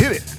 Hit it.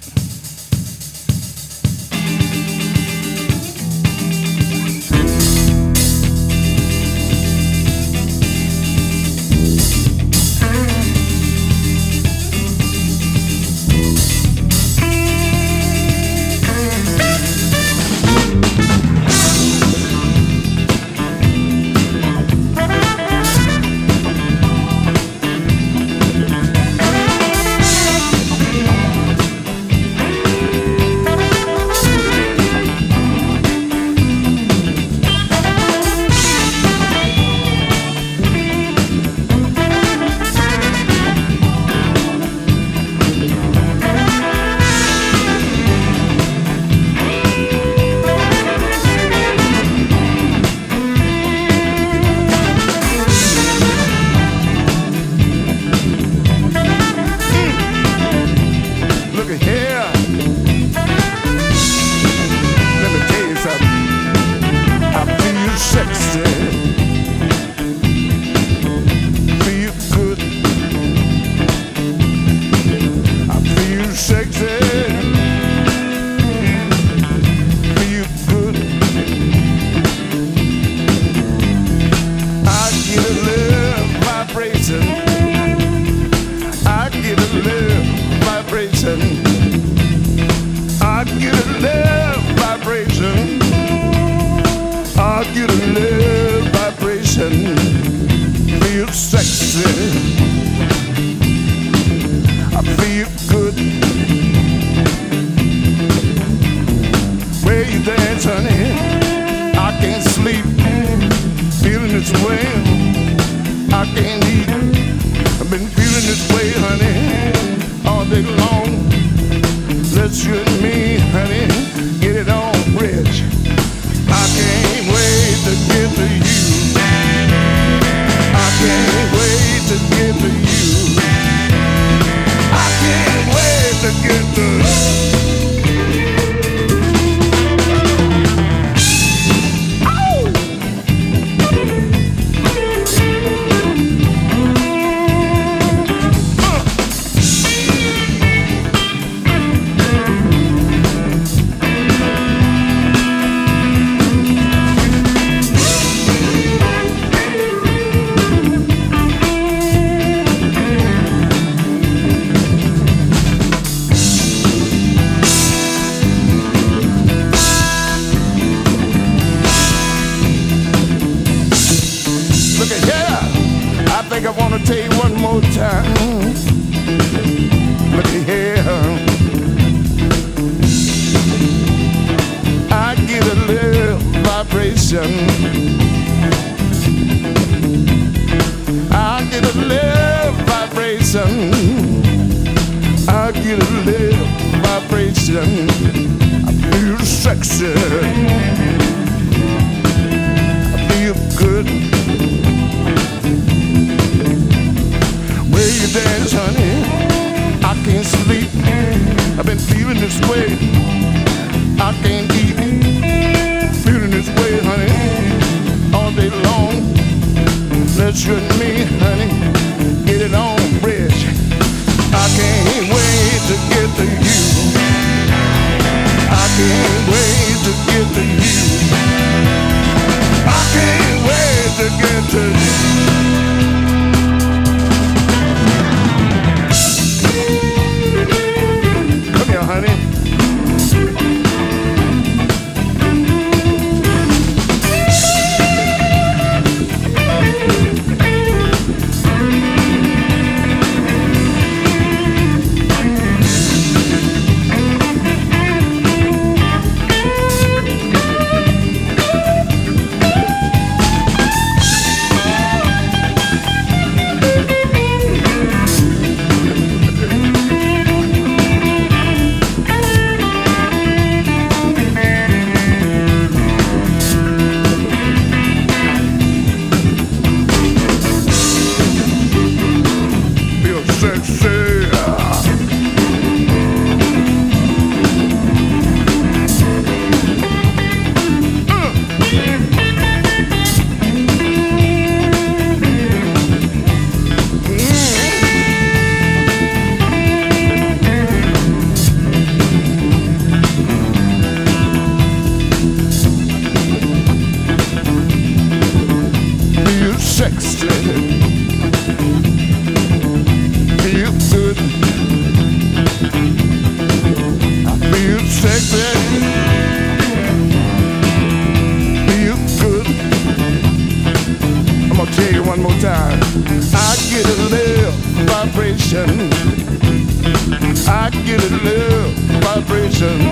get a little vibration. I get a little vibration.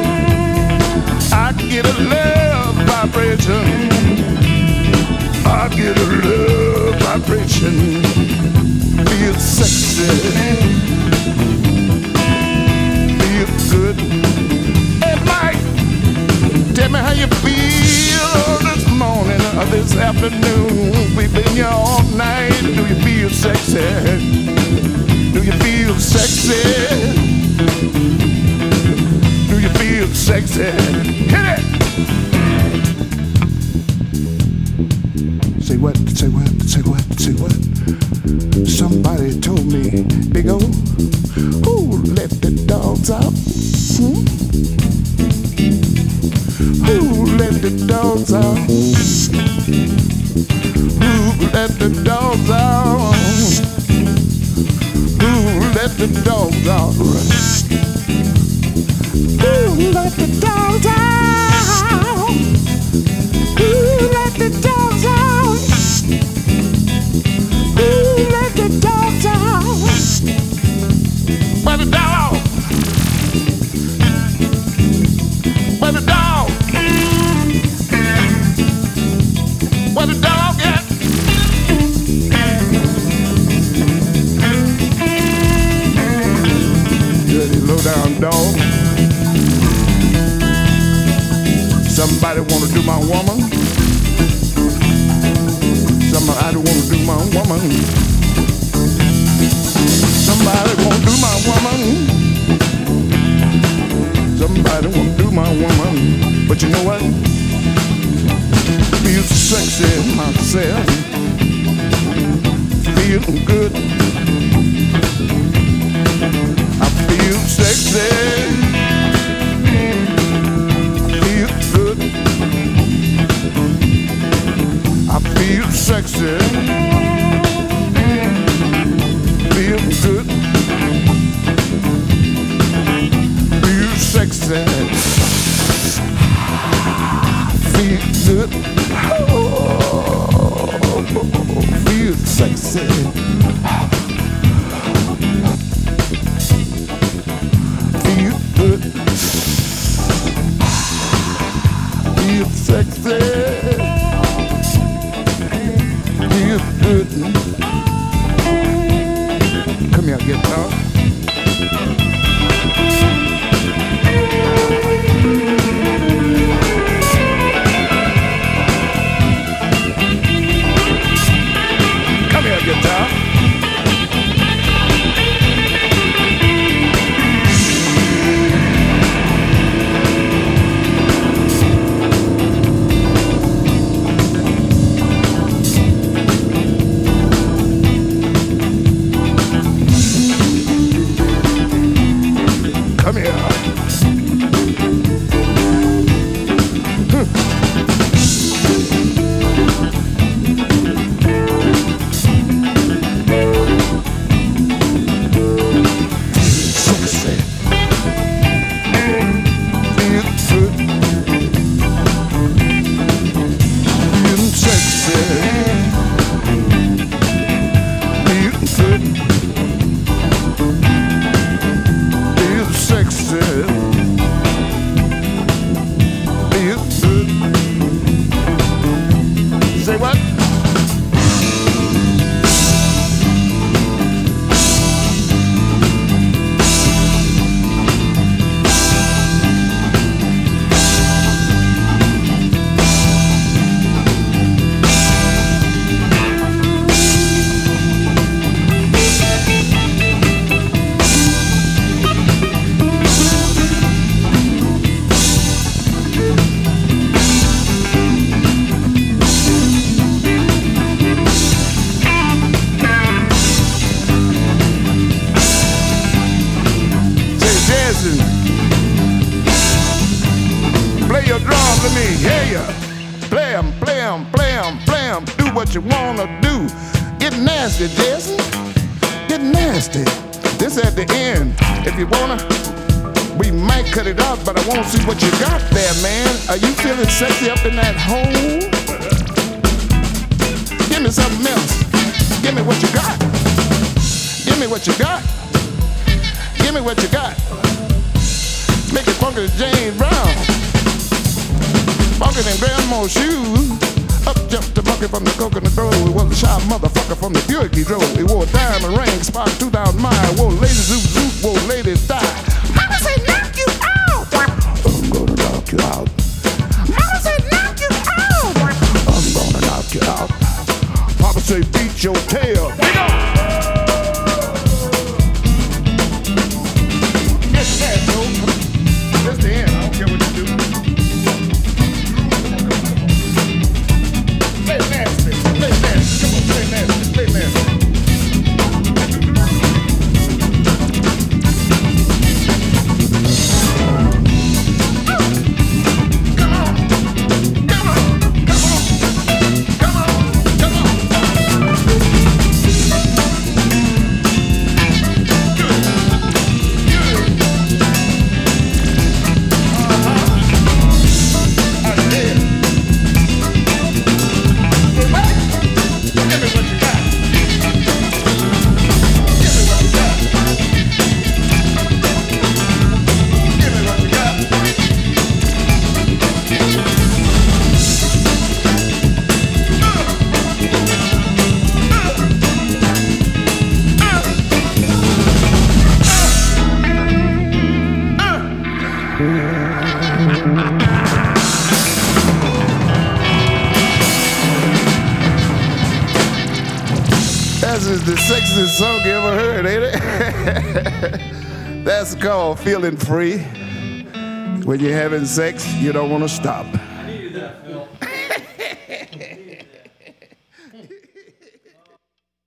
I get a little vibration. I get a little vibration. Feel sexy. Feel good. Hey Mike, tell me how you feel this morning or this afternoon. We've been here all night. Do you feel sexy? Do you feel sexy? Do you feel sexy? Hit it! Say what, say what, say what, say what? Somebody told me, Big O, who let the dogs out? Who let the dogs out? Who let the dogs out? Who let the dogs out? Who let the dogs out? Who let the dogs out? Who let the dogs out? Where the dog? Where the dog? Where the dog at? Dirty low down dog. Somebody wanna do my woman. Somebody wanna do my woman. Somebody wanna do my woman. Somebody wanna do my woman. But you know what? Feel sexy myself. Feeling good. I feel sexy. Feel good. I feel sexy. Feel good. Feel sexy. Feel good. Oh, feel sexy. Feel good. Feel sexy. Feel good. Come here, guitar. Come here, guitar. Come here. Sexy. Feel good. Feel sexy. Feel good. Feel sexy. Feel good. Say what? Play your drums with me, hear ya. Play 'em, play 'em, play 'em, play 'em. Do what you wanna do. Get nasty, Jason. Get nasty. This at the end. If you wanna, we might cut it off, but I wanna see what you got there, man. Are you feeling sexy up in that hole? Give me something else. Give me what you got. Give me what you got. Give me what you got. Make it funky to James Brown. Funky than grandma's shoes. Up jumped the bucket from the coconut grove. He was a shy motherfucker from the Buick he drove. He wore a diamond ring, sparked 2,000 miles. Wore ladies zoot zoot, wore ladies die. Mama said knock you out. I'm gonna knock you out. Mama said knock you out. I'm gonna knock you out. Papa say beat your tail. Big on. That's that, Joe. That's the end. I don't care what you do. Play nasty. Play nasty. Come on, play nasty. Play nasty. This is the sexiest song you ever heard, ain't it? That's called Feeling Free. When you're having sex, you don't want to stop.